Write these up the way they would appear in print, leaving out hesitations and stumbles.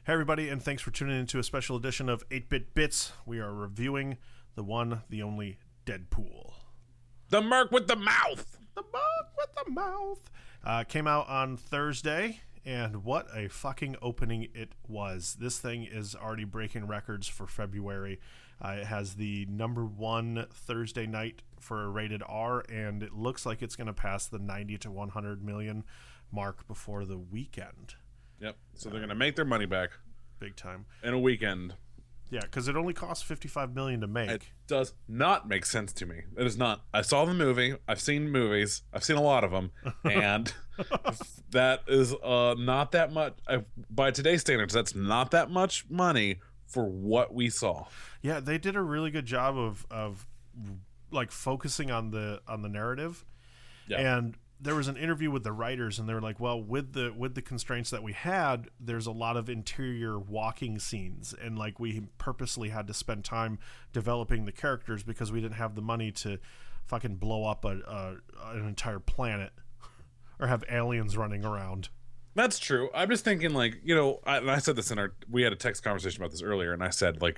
Hey everybody, and thanks for tuning into a special edition of 8-Bit Bits. We are reviewing the one, the only Deadpool. The Merc with the mouth! The Merc with the mouth! Came out on Thursday, and what a fucking opening it was. This thing is already breaking records for February. It has the #1 Thursday night for a rated R, and it looks like it's going to pass the 90 to 100 million mark before the weekend. Yep. So they're going to make their money back. Big time. In a weekend. Yeah, because it only costs $55 million to make. It does not make sense to me. It is not. I saw the movie. I've seen movies. I've seen a lot of them. And that is not that much. By today's standards, that's not that much money for what we saw. Yeah, they did a really good job of like focusing on the narrative. Yeah. And there was an interview with the writers, and they were like, well, with the constraints that we had, there's a lot of interior walking scenes, and like we purposely had to spend time developing the characters because we didn't have the money to fucking blow up an entire planet or have aliens running around. That's true. I'm just thinking, like, you know, I said this we had a text conversation about this earlier, and I said, like,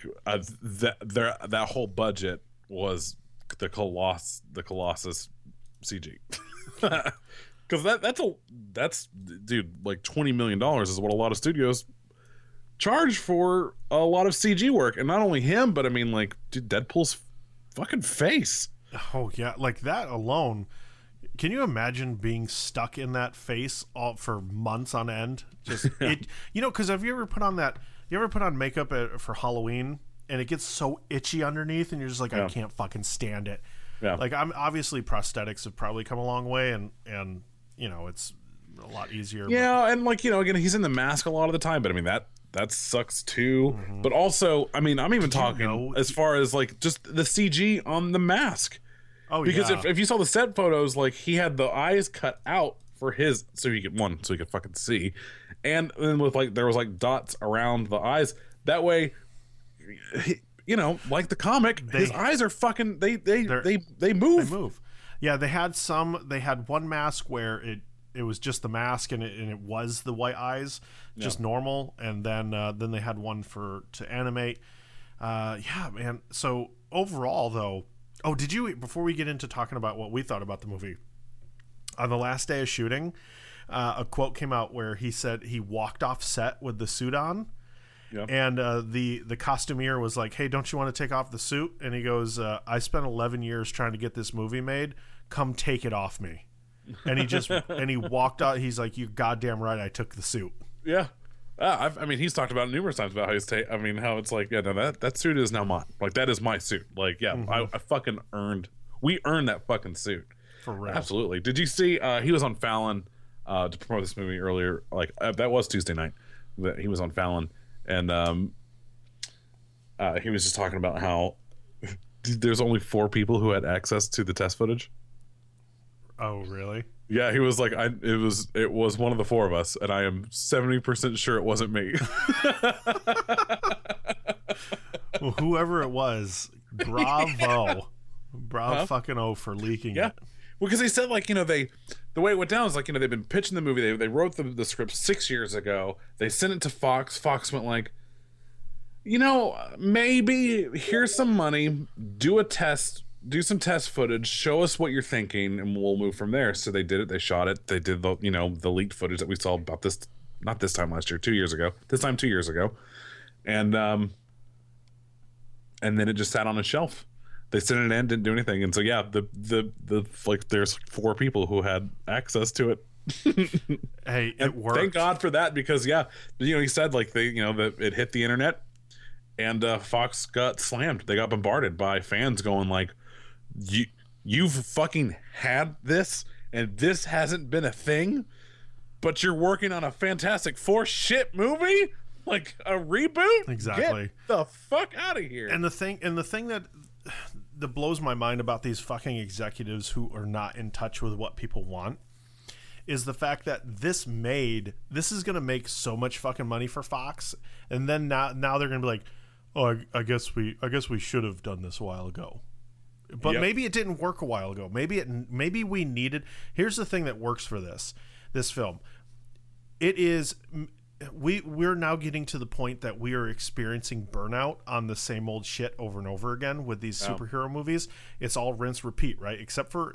that whole budget was the Colossus CG. Because that's dude, like $20 million is what a lot of studios charge for a lot of CG work, and not only him, but I mean, like, dude, Deadpool's fucking face. Oh yeah, like that alone. Can you imagine being stuck in that face for months on end? Just it, you know, because have you ever put on makeup for Halloween and it gets so itchy underneath, and you're just like, I can't fucking stand it. Yeah. Like, I'm obviously prosthetics have probably come a long way, and you know, it's a lot easier. Yeah, and like, you know, again, he's in the mask a lot of the time, but I mean that sucks too. Mm-hmm. But also, I mean, I'm even talking as far as like just the CG on the mask. Oh, because yeah. if you saw the set photos, like, he had the eyes cut out for his so he could fucking see, and then with like there was like dots around the eyes. That way, you know, like the comic, his eyes are fucking they move. They move. Yeah, they had one mask where it was just the mask and it was the white eyes, just normal, and then they had one to animate. Yeah, man. So overall, though. Oh, did you, before we get into talking about what we thought about the movie, on the last day of shooting, a quote came out where he said he walked off set with the suit on, and the costumier was like, hey, don't you want to take off the suit? And he goes, I spent 11 years trying to get this movie made. Come take it off me. And he walked out. He's like, you're goddamn right, I took the suit. Yeah. I mean, he's talked about it numerous times about how how it's like, yeah, no, that suit is now mine. Like, that is my suit. Like, yeah, I fucking we earned that fucking suit. For real. Absolutely. Did you see, he was on Fallon to promote this movie earlier. Like, that was Tuesday night that he was on Fallon. And he was just talking about how there's only 4 people who had access to the test footage. Oh, really? Yeah, he was like, it was one of the 4 of us, and I am 70% sure it wasn't me. Well, whoever it was, bravo. Fucking O for leaking it. Well, because they said, like, you know, the way it went down is, like, you know, they've been pitching the movie. They wrote the script 6 years ago. They sent it to Fox. Fox went like, you know, maybe here's some money, do some test footage, show us what you're thinking, and we'll move from there. So they did it. They shot it. They did the leaked footage that we saw about this, not this time last year, 2 years ago. This time 2 years ago, and then it just sat on a shelf. They sent it in, didn't do anything, and so yeah, the like there's 4 people who had access to it. Hey, it worked. Thank God for that, because yeah, you know, he said like that it hit the internet, and Fox got slammed. They got bombarded by fans going like, you've fucking had this, and this hasn't been a thing, but you're working on a Fantastic Four shit movie, like a reboot. Exactly. Get the fuck out of here. And the thing that blows my mind about these fucking executives who are not in touch with what people want is the fact that this is going to make so much fucking money for Fox, and then now they're going to be like, oh, I guess we should have done this a while ago. But maybe it didn't work a while ago. Maybe we needed. Here's the thing that works for this film. It is we're now getting to the point that we are experiencing burnout on the same old shit over and over again with these superhero movies. It's all rinse repeat, right? Except for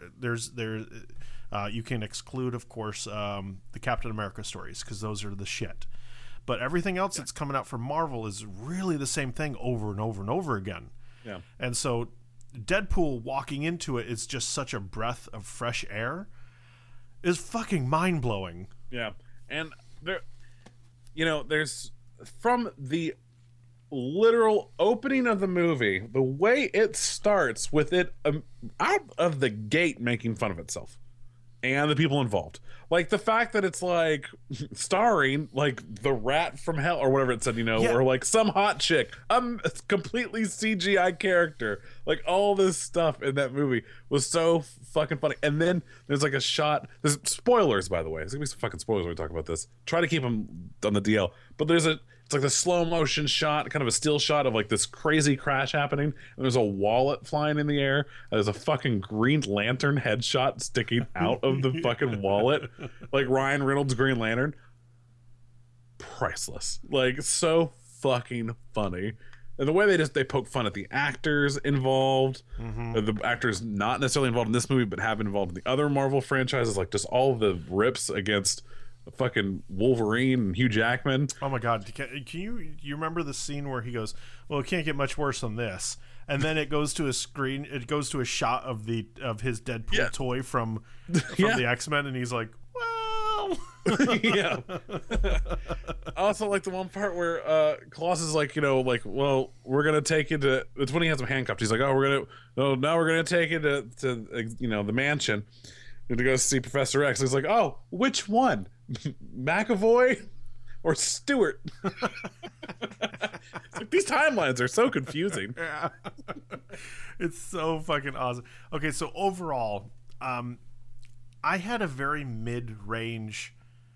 you can exclude, of course, the Captain America stories, because those are the shit. But everything else that's coming out from Marvel is really the same thing over and over and over again. Yeah. And so Deadpool walking into it is just such a breath of fresh air. Is fucking mind blowing. Yeah, and there's from the literal opening of the movie, the way it starts with it out of the gate making fun of itself and the people involved. Like the fact that it's like starring like the rat from hell or whatever it said, or like some hot chick, a completely CGI character. Like all this stuff in that movie was so fucking funny. And then there's like a shot. There's spoilers, by the way. There's gonna be some fucking spoilers when we talk about this. Try to keep them on the DL. But it's like the slow motion shot, kind of a still shot of like this crazy crash happening, and there's a wallet flying in the air, and there's a fucking Green Lantern headshot sticking out of the fucking wallet, like Ryan Reynolds' Green Lantern. Priceless. Like so fucking funny. And the way they poke fun at the actors involved, the actors not necessarily involved in this movie, but have been involved in the other Marvel franchises, like just all the rips against fucking Wolverine and Hugh Jackman. Oh my god, can you remember the scene where he goes, well, it can't get much worse than this, and then it goes to a shot of his Deadpool toy from the X-Men, and he's like, well. Yeah. I also like the one part where Colossus is like, well, we're gonna take you to, it's when he has him handcuffed, he's like, now we're gonna take you to the mansion to go see Professor X. He's like, oh, which one? McAvoy or Stewart? It's like, these timelines are so confusing. Yeah. It's so fucking awesome. Okay, so overall, I had a very mid-range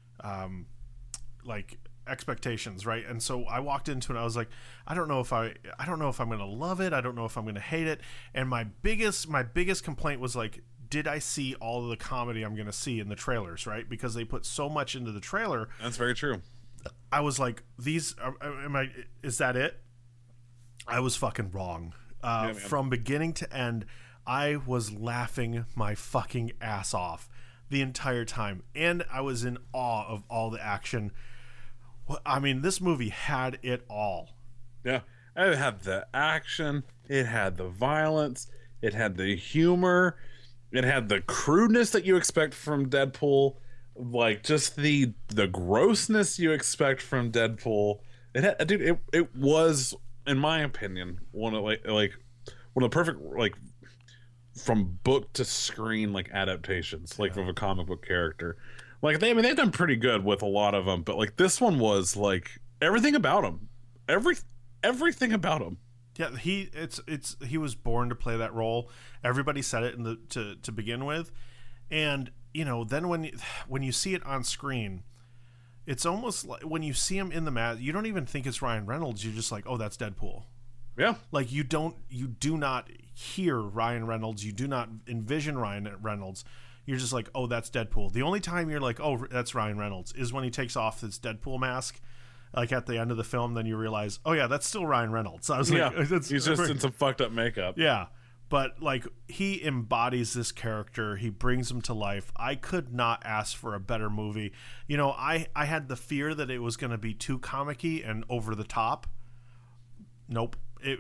like expectations, right? And so I walked into it and I was like, I don't know if I'm going to love it. I don't know if I'm going to hate it. And my biggest complaint was like, did I see all of the comedy I'm going to see in the trailers, right? Because they put so much into the trailer. That's very true. I was like, is that it? I was fucking wrong. From beginning to end, I was laughing my fucking ass off the entire time. And I was in awe of all the action. I mean, this movie had it all. Yeah. It had the action. It had the violence. It had the humor. It had the crudeness that you expect from Deadpool, like just the grossness you expect from Deadpool. It was, in my opinion, one of the perfect like from book to screen like adaptations, like of a comic book character. Like they've done pretty good with a lot of them, but like this one was like everything about him, everything about him. Yeah, he was born to play that role. Everybody said it to begin with, and then when you see it on screen, it's almost like when you see him in the mask, you don't even think it's Ryan Reynolds. You're just like, oh, that's Deadpool. Yeah, like you do not hear Ryan Reynolds. You do not envision Ryan Reynolds. You're just like, oh, that's Deadpool. The only time you're like, oh, that's Ryan Reynolds is when he takes off his Deadpool mask. Like at the end of the film, then you realize, oh yeah, that's still Ryan Reynolds. I was like, he's just in some fucked up makeup. Yeah, but like he embodies this character. He brings him to life. I could not ask for a better movie. I had the fear that it was going to be too comic-y and over the top. Nope.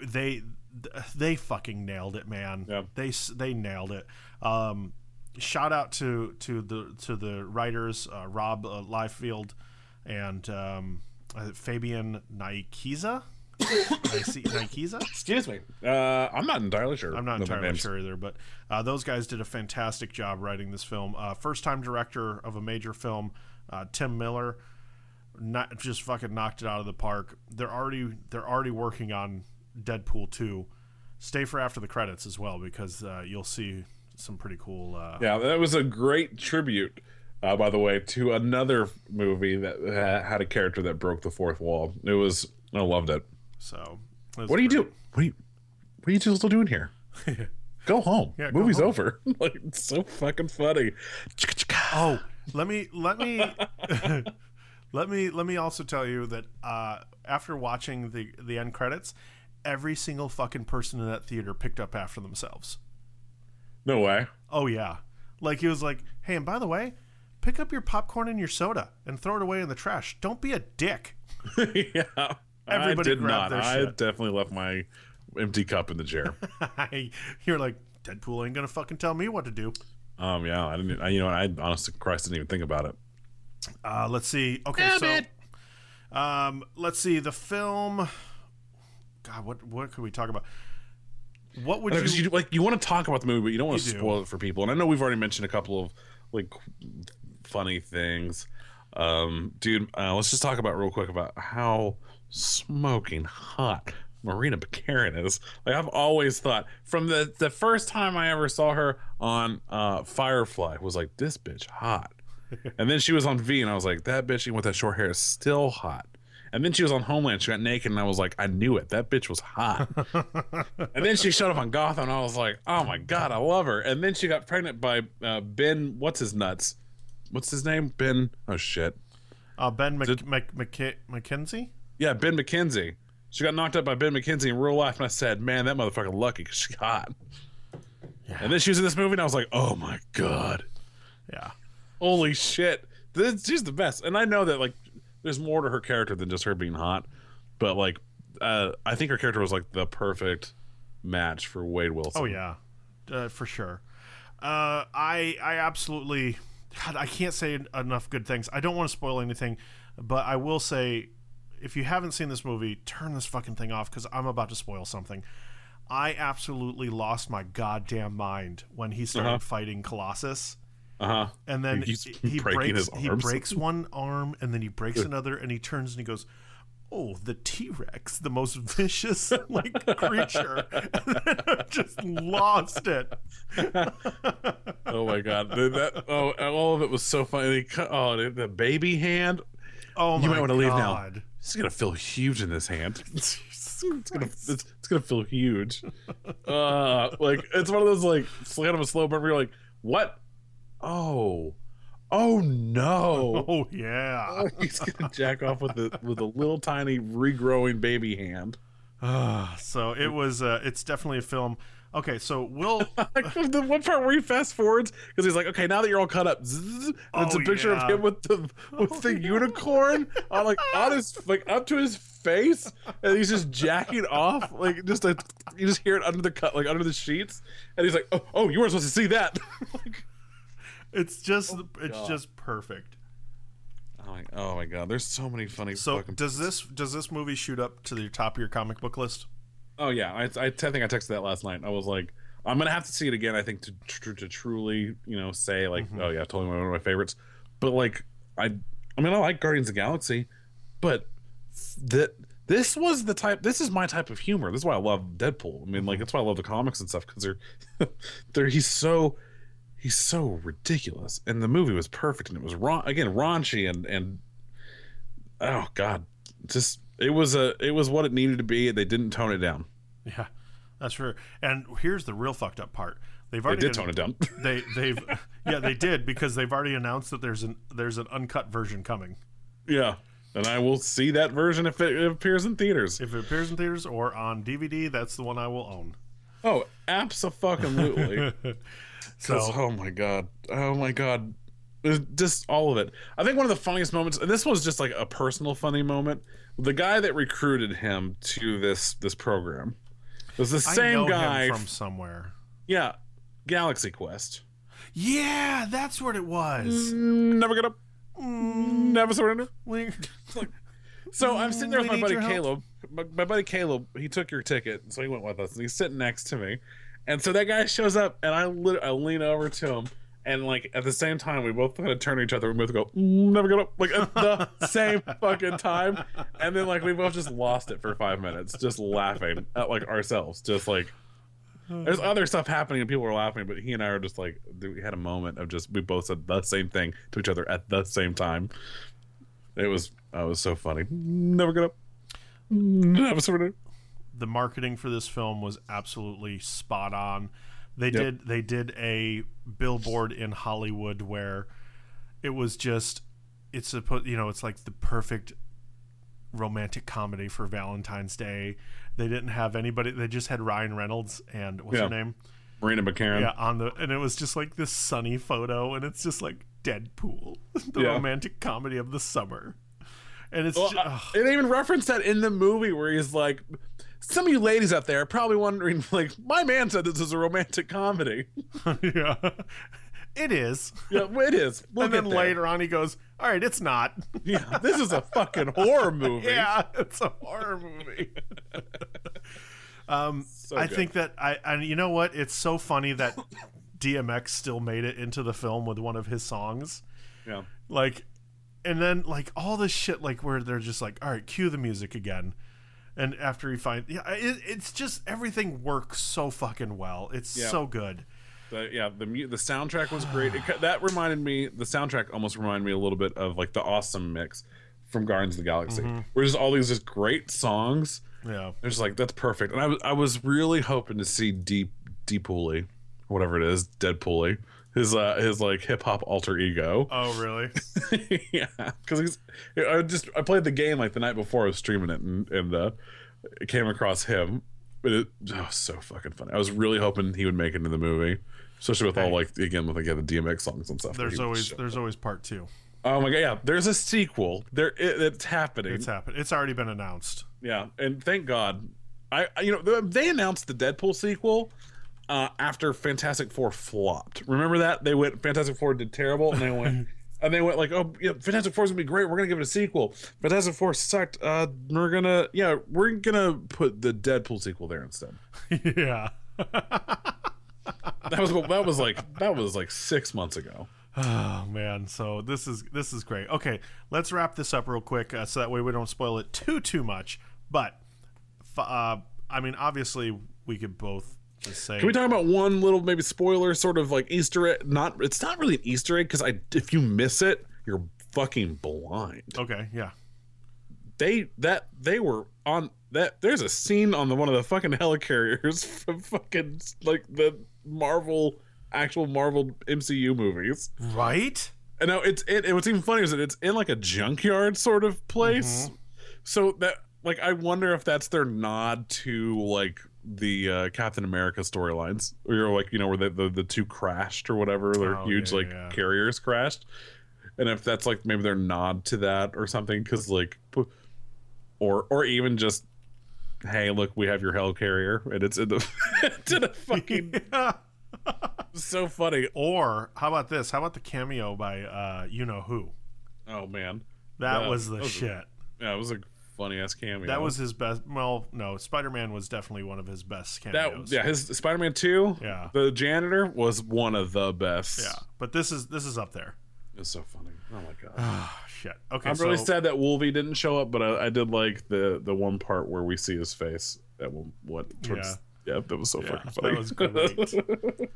They fucking nailed it, man. Yeah. They nailed it. Shout out to the writers, Rob Liefeld and Fabian Nicieza. Excuse me. I'm not entirely sure. I'm not entirely sure either, but those guys did a fantastic job writing this film. First-time director of a major film, Tim Miller, just fucking knocked it out of the park. They're already working on Deadpool 2. Stay for after the credits as well, because you'll see some pretty cool. Yeah, that was a great tribute. By the way, to another movie that had a character that broke the fourth wall. I loved it. So, what do you do? What are you still doing here? Go home. Yeah, movie's over. Like, it's so fucking funny. Oh, let me Let me also tell you that after watching the end credits, every single fucking person in that theater picked up after themselves. No way. Oh yeah, like he was like, "Hey, and by the way, pick up your popcorn and your soda and throw it away in the trash. Don't be a dick." Yeah. Everybody I did grabbed not. their I shit. definitely left my empty cup in the chair. You're like, Deadpool ain't gonna fucking tell me what to do. Yeah, I didn't. I honestly, Christ, didn't even think about it. Let's see. Okay, let's see the film. God, what could we talk about? What would you like? You want to talk about the movie, but you don't want to do. spoil it for people. And I know we've already mentioned a couple of like funny things. Dude, let's just talk about real quick about how smoking hot Marina Baccarin is. Like, I've always thought from the first time I ever saw her on Firefly, was like, this bitch hot. And then she was on V, and I was like, that bitch even with that short hair is still hot. And then she was on Homeland, she got naked, and I was like, I knew it, that bitch was hot. And then she showed up on Gotham, and I was like, oh my god, I love her. And then she got pregnant by Ben, what's his name? Ben, oh shit. Ben McKenzie? Yeah, Ben McKenzie. She got knocked up by Ben McKenzie in real life, and I said, man, that motherfucker lucky because she hot. Yeah. And then she was in this movie, and I was like, oh my god. Yeah. Holy shit. She's the best. And I know that, like, there's more to her character than just her being hot. But, like, I think her character was, like, the perfect match for Wade Wilson. Oh, yeah. For sure. I absolutely... God, I can't say enough good things. I don't want to spoil anything, but I will say, if you haven't seen this movie, turn this fucking thing off because I'm about to spoil something. I absolutely lost my goddamn mind when he started fighting Colossus. And then he breaks one arm, and then he breaks another, and he turns and he goes, oh, the T-Rex, the most vicious like creature. And then I just lost it. Oh my god, all of it was so funny. The baby hand. Oh my god, you might want to leave now. It's gonna feel huge in this hand. It's gonna feel huge. Like, it's one of those, like, kind of a slow burn where you're like, what? Oh no. Oh yeah. Oh, he's gonna jack off with a little tiny regrowing baby hand. So it was it's definitely a film. Okay, so we'll the one part where he fast forwards because he's like, okay, now that you're all cut up, and it's a picture of him with the unicorn on his, like, up to his face, and he's just jacking off, like, just like, you just hear it under the cut, like under the sheets, and he's like, oh, you weren't supposed to see that. Like, it's just perfect. Oh my god, there's so many funny. So does this movie shoot up to the top of your comic book list? Oh yeah, I think I texted that last night. I was like, I'm gonna have to see it again, I think, to truly, say, like, oh yeah, totally one of my favorites. But, like, I like Guardians of the Galaxy, but this is my type of humor. This is why I love Deadpool. I mean, like, that's why I love the comics and stuff, because he's so ridiculous, and the movie was perfect, and it was raunchy and oh god, just it was what it needed to be, and they didn't tone it down. Yeah, that's true. And here's the real fucked up part: they did tone it down. They did, because they've already announced that there's an uncut version coming. Yeah, and I will see that version if it appears in theaters. If it appears in theaters or on DVD, that's the one I will own. Oh, abso-fucking-lutely. So, oh my god, just all of it. I think one of the funniest moments, and this was just like a personal funny moment, the guy that recruited him to this program was the same guy from somewhere. Yeah, Galaxy Quest. Yeah, that's what it was. Never get up. Never surrender. So I'm sitting there with my buddy Caleb. My buddy Caleb, he took your ticket, so he went with us, and he's sitting next to me. And so that guy shows up, and I lean over to him, and, like, at the same time, we both kind of turn to each other. We both go, never get up, like, at the same fucking time. And then, like, we both just lost it for 5 minutes, just laughing at, like, ourselves. Just, like, there's other stuff happening, and people were laughing, but he and I are just, like, we had a moment of just, we both said the same thing to each other at the same time. It was so funny. Never get up. Never surrender. The marketing for this film was absolutely spot on. They did a billboard in Hollywood where it was just it's it's like the perfect romantic comedy for Valentine's Day. They didn't have anybody. They just had Ryan Reynolds and what's her name? Marina McCarran. Yeah, and it was just like this sunny photo, and it's just like Deadpool, the romantic comedy of the summer. And it's they even referenced that in the movie where he's like, some of you ladies out there are probably wondering, like, my man said this is a romantic comedy. Yeah, it is. Yeah, it is. And then later on he goes, all right, it's not. Yeah, this is a fucking horror movie. Yeah, it's a horror movie. I think that and you know what? It's so funny that DMX still made it into the film with one of his songs. Yeah. Like, and then like all this shit, like where they're just like, all right, cue the music again. And after he finds, it's just everything works so fucking well. It's so good. The soundtrack was great. The soundtrack almost reminded me a little bit of like the Awesome Mix from Guardians of the Galaxy, where there's all these just great songs. Yeah, it's like that's perfect. And I was really hoping to see Deadpool, whatever it is, Deadpool, his like hip hop alter ego. Oh really? Yeah, because I played the game like the night before I was streaming it, and it came across him. But it was so fucking funny. I was really hoping he would make it into the movie, especially with all like the DMX songs and stuff. There's always part 2. Oh my god, yeah. There's a sequel. It's happening. It's happened. It's already been announced. Yeah, and thank God. They announced the Deadpool sequel after Fantastic Four flopped. Remember that? They went Fantastic Four did terrible, and they went like, oh yeah, Fantastic Four's gonna be great. We're gonna give it a sequel. Fantastic Four sucked. We're gonna put the Deadpool sequel there instead. Yeah. that was like 6 months ago. Oh man, so this is great. Okay, let's wrap this up real quick so that way we don't spoil it too much. But I mean, obviously we could both just say. Can we talk about one little maybe spoiler, sort of like Easter egg? It's not really an Easter egg because if you miss it, you're fucking blind. Okay, yeah. They were on that. There's a scene on one of the fucking helicarriers from fucking like the actual Marvel MCU movies, right? And now what's even funny is that it's in like a junkyard sort of place. So that like I wonder if that's their nod to like the Captain America storylines, where like where the two crashed or whatever, their huge carriers crashed, and if that's like maybe their nod to that or something, because like or even just, hey, look, we have your helicarrier and it's in the fucking. So funny. Or how about this? How about the cameo by you know who? Oh man, that was the shit. It was a funny ass cameo. That was his best. Well, no, Spider-Man was definitely one of his best cameos. His Spider-Man 2. Yeah, the janitor was one of the best. Yeah, but this is up there. It's so funny. Oh my god. Oh shit. Okay, I'm really sad that Wolvie didn't show up, but I did like the one part where we see his face. That one. Yeah, that was so fucking funny. That was great.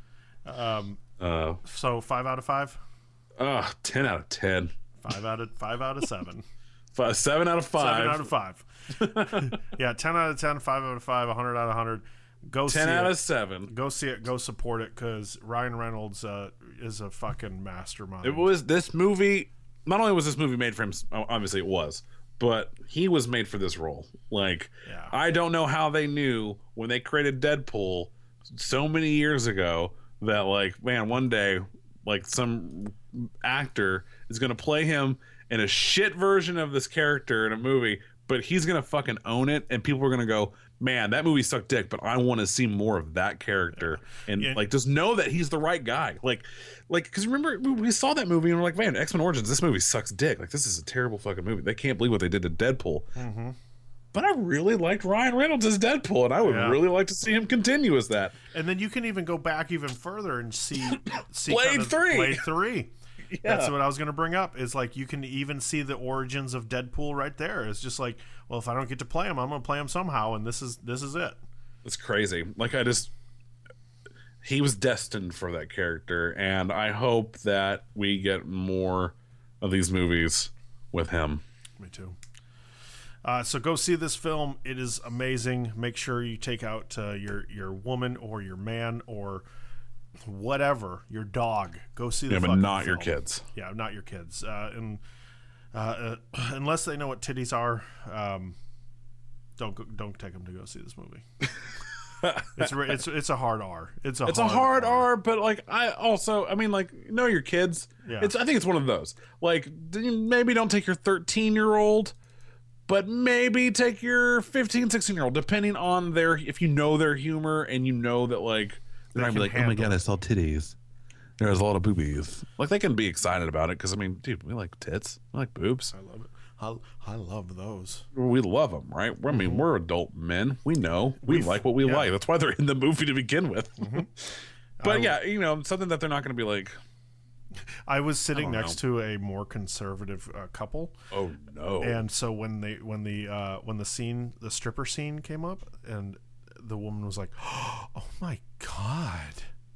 So 5 out of 5. 10 out of 10. 5 out of 7. 7 out of 5. 7 out of 5. Yeah, 10 out of 10, 5 out of 5, 100 out of 100. Go 10 see 10 out it. Of 7. Go see it. Go support it because Ryan Reynolds is a fucking mastermind. It was this movie. Not only was this movie made for him, obviously it was, but he was made for this role. Like, I don't know how they knew when they created Deadpool so many years ago that, like, man, one day, like, some actor is going to play him in a shit version of this character in a movie, but he's going to fucking own it, and people are going to go, man, that movie sucked dick, but I want to see more of that character. And, like, just know that he's the right guy. Like, because remember, we saw that movie, and we're like, man, X-Men Origins, this movie sucks dick. Like, this is a terrible fucking movie. They can't believe what they did to Deadpool. Mm-hmm. But I really liked Ryan Reynolds as Deadpool, and I would really like to see him continue as that. And then you can even go back even further and see Blade 3. Blade 3. Yeah. That's what I was going to bring up. Is like you can even see the origins of Deadpool right there. It's just like, well, if I don't get to play him, I'm going to play him somehow, and this is it. It's crazy. Like he was destined for that character, and I hope that we get more of these movies with him. Me too. So go see this film. It is amazing. Make sure you take out your woman or your man or whatever, your dog. Go see the fucking but not film. your kids. Yeah, not your kids. And Unless they know what titties are, don't take them to go see this movie. It's a hard R. It's a hard R, but like I mean, like, know your kids. Yeah. I think it's one of those. Like, maybe don't take your 13-year-old, but maybe take your 15, 16-year-old, depending on if you know their humor and you know that like they're not gonna be like, oh my god, I saw titties. There's a lot of boobies. Like, they can be excited about it because, I mean, dude, we like tits. We like boobs. I love it. I love those. We love them, right? I mean, we're adult men. We know. We like what we like. That's why they're in the movie to begin with. But yeah, something that they're not going to be like. I was sitting next to a more conservative couple. Oh no! And so when the stripper scene came up, and the woman was like, "Oh my god."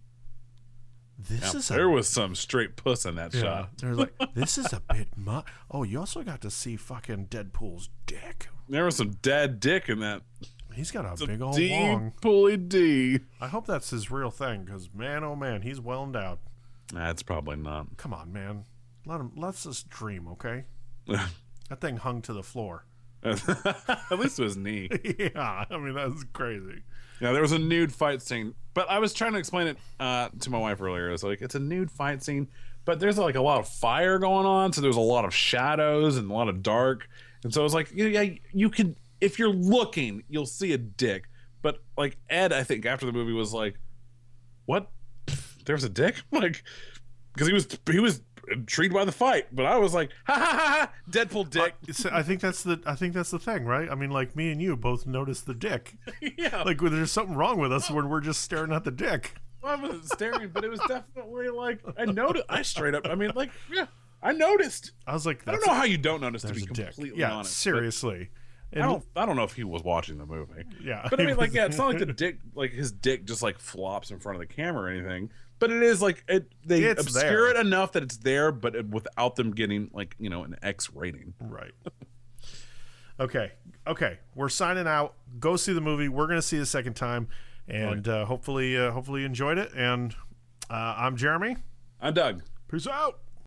There was some straight puss in that shot. They're like, this is a bit much. Oh, you also got to see fucking Deadpool's dick. There was some dead dick in that. He's got a big old long. Pulley D. I hope that's his real thing, because man, oh man, he's well endowed. That's probably not. Come on, man. Let's just dream, okay? That thing hung to the floor. At least it was knee. Yeah, I mean, that's crazy. Yeah, there was a nude fight scene, but I was trying to explain it to my wife earlier. It's like, it's a nude fight scene, but there's like a lot of fire going on, so there's a lot of shadows and a lot of dark, and so it was like, yeah, you could, if you're looking, you'll see a dick. But like Ed, I think after the movie was like, what? There's a dick? Like, because he was intrigued by the fight, but I was like, ha ha ha, ha Deadpool dick. I think that's the thing, right? I mean, like, me and you both noticed the dick. Yeah, like there's something wrong with us when we're just staring at the dick. Well, I wasn't staring, but it was definitely like, I noticed. I straight up, I mean, like, yeah, I noticed. I was like, I don't know how you don't notice, to be a completely dick. Yeah, honest. Seriously. I don't know if he was watching the movie. Yeah, but I mean, like, yeah, it's not like the dick, like his dick just like flops in front of the camera or anything. But it is like they obscure it enough that it's there, but without them getting like an X rating. Right. Okay. We're signing out. Go see the movie. We're gonna see it a second time, and hopefully you enjoyed it. And I'm Jeremy. I'm Doug. Peace out.